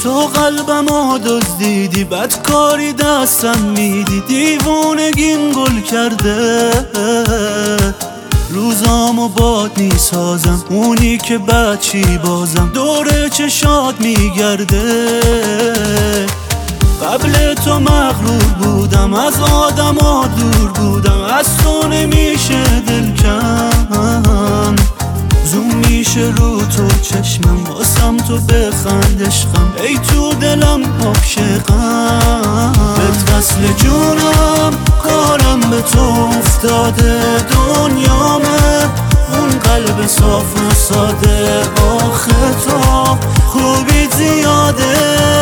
تو قلبمو دزدیدی، بدکاری دستم میدی، دیوونگیم گل کرده. روزامو باد میسازم، اونی که بچی بازم دور چشات میگرده. قبل تو مغرور بودم، از آدما دور بودم، از تو نمیشه دل کم. زوم میشه رو تو چشمم، واسم تو بخند عشقم، ای تو دلم عاشقم. بهت وصل جونم، کارم به تو افتاده، دنیامه اون قلب صاف و ساده. آخه تو خوبی زیاده،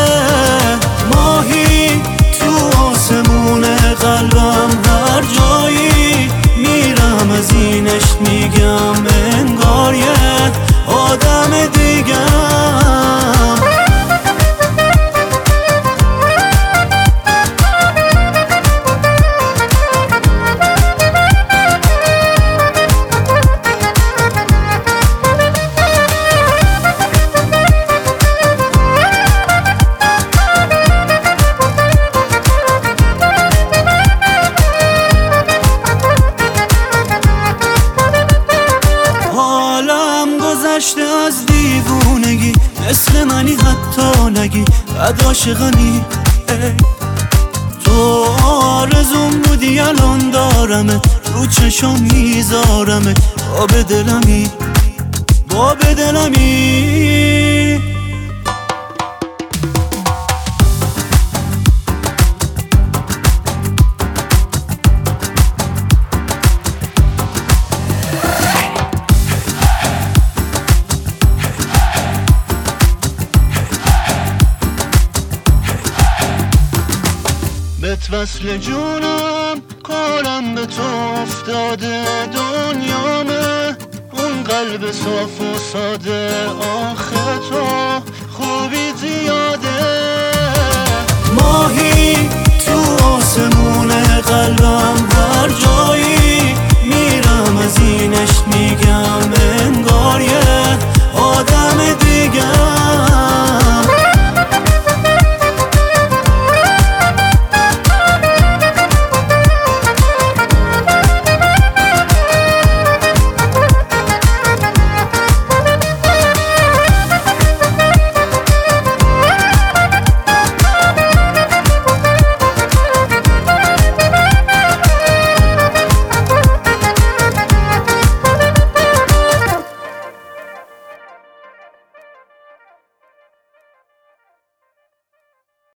ماهی تو آسمون قلبم، هر جایی میرم از این عشق میگم، انگار یه آدم دیگم. گذشته از دیوونگی، مثل منی حتی نگی بد عاشقانی. تو آرزوم بودی الان دارمت، رو چشم میذارمت، با به دلمی، با به دلمی. بهت وصل جونم، کارم به تو افتاده، دنیامه اون قلب صاف و ساده. آخه تو خوبی زیاده، ماهی تو آسمون قلبم، هر